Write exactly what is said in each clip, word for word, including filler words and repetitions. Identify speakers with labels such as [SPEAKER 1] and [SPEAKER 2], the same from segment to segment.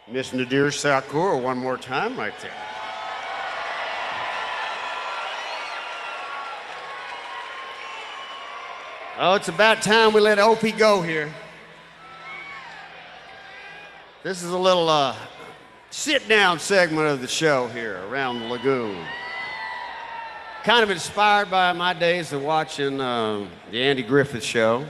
[SPEAKER 1] Miss Nadir Sakur one more time right there. Oh, it's about time we let Opie go here. This is a little uh, sit-down segment of the show here around the lagoon. Kind of inspired by my days of watching uh, the Andy Griffith Show.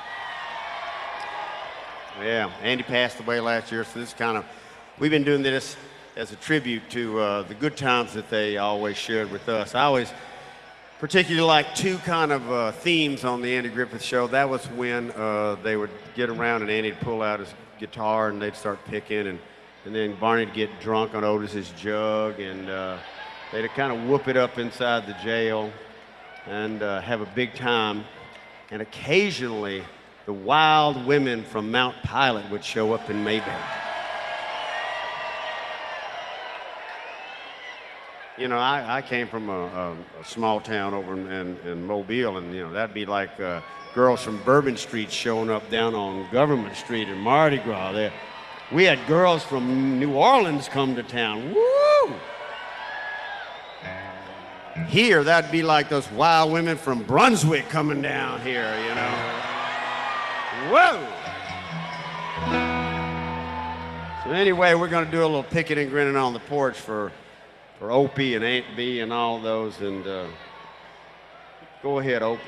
[SPEAKER 1] Yeah, Andy passed away last year, so this kind of, we've been doing this as a tribute to uh, the good times that they always shared with us. I always particularly like two kind of uh, themes on the Andy Griffith Show. That was when uh, they would get around and Andy'd pull out his guitar and they'd start picking, and, and then Barney'd get drunk on Otis's jug, and uh, they'd kind of whoop it up inside the jail and uh, have a big time. And occasionally, the wild women from Mount Pilot would show up in Maybank. You know, I, I came from a, a, a small town over in, in, in Mobile, and, you know, that'd be like uh, girls from Bourbon Street showing up down on Government Street in Mardi Gras. There, we had girls from New Orleans come to town. Woo! Here, that'd be like those wild women from Brunswick coming down here, you know. Whoa! So anyway, we're going to do a little picking and grinning on the porch for for Opie and Aunt B and all those, and uh, go ahead, Opie.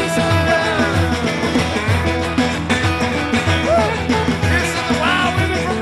[SPEAKER 2] Wild women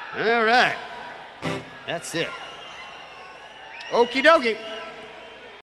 [SPEAKER 1] All right. That's it. Okie dokie.